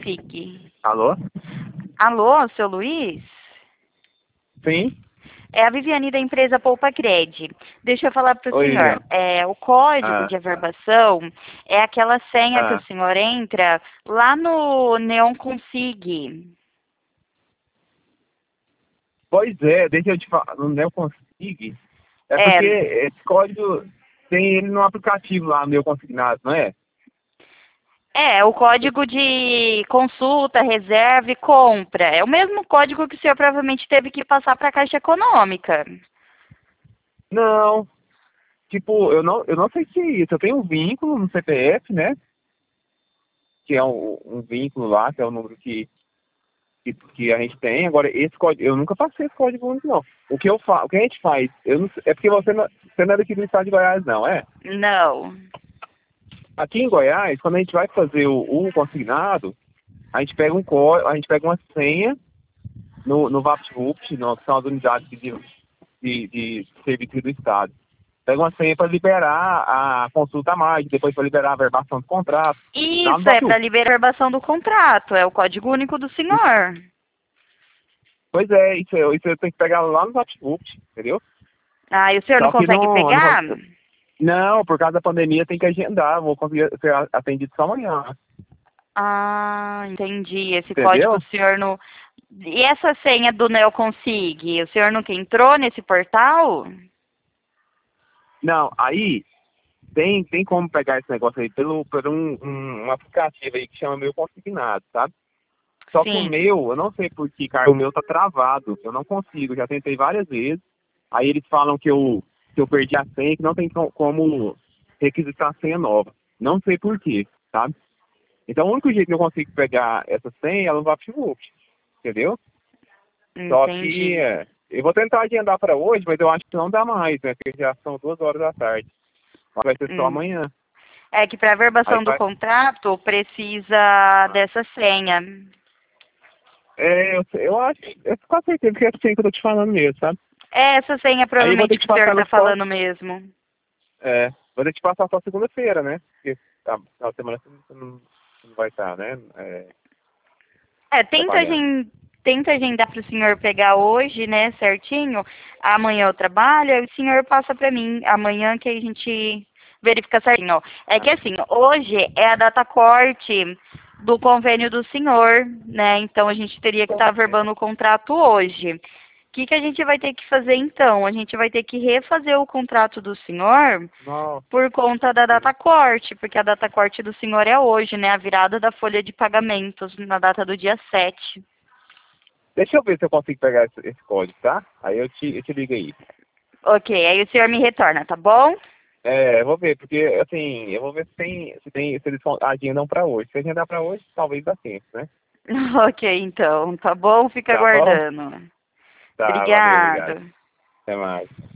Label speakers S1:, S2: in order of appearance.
S1: fique.
S2: Alô?
S1: Alô, seu Luiz?
S2: Sim?
S1: É a Viviane da empresa Poupa Cred. Deixa eu falar para o
S2: Oi,
S1: senhor.
S2: Viviane.
S1: O código
S2: Ah,
S1: de averbação é aquela senha que o
S2: ah.
S1: senhor entra lá no Neon Consig.
S2: Pois é, deixa eu te falar, não eu consigo. É
S1: É,
S2: porque esse código tem ele no aplicativo lá, no meu consignado, não é?
S1: o código de consulta, reserva e compra. É o mesmo código que o senhor provavelmente teve que passar para a Caixa Econômica.
S2: Não, tipo, eu não sei se é isso. Eu tenho um vínculo no CPF, né? Que é um vínculo lá, que é o número que a gente tem. Agora, esse código, eu nunca passei esse código único, não. O que a gente faz, eu não, é porque você não é daqui do estado de Goiás, não, é?
S1: Não.
S2: Aqui em Goiás, quando a gente vai fazer o consignado, a gente pega um código, a gente pega uma senha no VaptVupt, que são as unidades de serviço do Estado. Pega uma senha para liberar a consulta a mais, depois para liberar a verbação do contrato, lá no
S1: Isso é para
S2: VaptVupt.
S1: liberação do contrato. É o código único do senhor.
S2: Pois é, isso eu tenho que pegar lá no VaptVupt, entendeu?
S1: Ah, e o senhor não
S2: Só que
S1: consegue pegar?
S2: não, por causa da pandemia tem que agendar, vou conseguir ser atendido só amanhã,
S1: Ah, entendi. Esse código
S2: entendeu?
S1: o senhor não. E essa senha do Neoconsig, o senhor nunca entrou nesse portal?
S2: Não, aí tem como pegar esse negócio aí por um aplicativo aí que chama Meu Consignado, sabe? Só que o
S1: Sim.
S2: meu, eu não sei por que, cara, o meu tá travado. Eu não consigo, já tentei várias vezes. Aí eles falam que eu perdi a senha, que não tem como requisitar a senha nova. Não sei por quê, sabe? Então o único jeito que eu consigo pegar essa senha é no VaptVupt, entendeu? Só que
S1: Entendi.
S2: eu vou tentar agendar para hoje, mas eu acho que não dá mais, né? Porque já são 2 horas da tarde. Vai ser só
S1: Hum.
S2: amanhã.
S1: É que para
S2: Aí
S1: averbação do
S2: vai.
S1: contrato precisa dessa senha.
S2: Eu acho, eu com certeza que é assim que eu tô te falando mesmo, sabe?
S1: É essa senha
S2: Aí eu vou ter
S1: provavelmente
S2: que
S1: que o senhor
S2: passar
S1: está
S2: no só.
S1: falando mesmo.
S2: Vou ter que passar só segunda-feira, né? Porque na semana você não vai estar, né?
S1: É, tenta,
S2: Trabalhando.
S1: tenta agendar para o senhor pegar hoje, né, certinho. Amanhã eu trabalho, aí o senhor passa para mim amanhã que a gente verifica certinho. É que
S2: Ah,
S1: assim, hoje é a data corte do convênio do senhor, né? Então a gente teria que estar verbando o contrato hoje. O que a gente vai ter que fazer então? A gente vai ter que refazer o contrato do senhor
S2: nossa,
S1: por conta da
S2: sim.
S1: data corte, porque a data corte do senhor é hoje, né? A virada da folha de pagamentos na data do dia 7.
S2: Deixa eu ver se eu consigo pegar esse código, tá? Aí eu te ligo aí.
S1: Ok, aí o senhor me retorna, tá bom?
S2: Eu vou ver, porque assim, eu vou ver se eles agendam pra hoje. Se agendar pra hoje, talvez dá tempo, né?
S1: Ok, então, tá bom? Fica
S2: Tá bom?
S1: aguardando.
S2: Tá, valeu, obrigado.
S1: Obrigado.
S2: Até mais.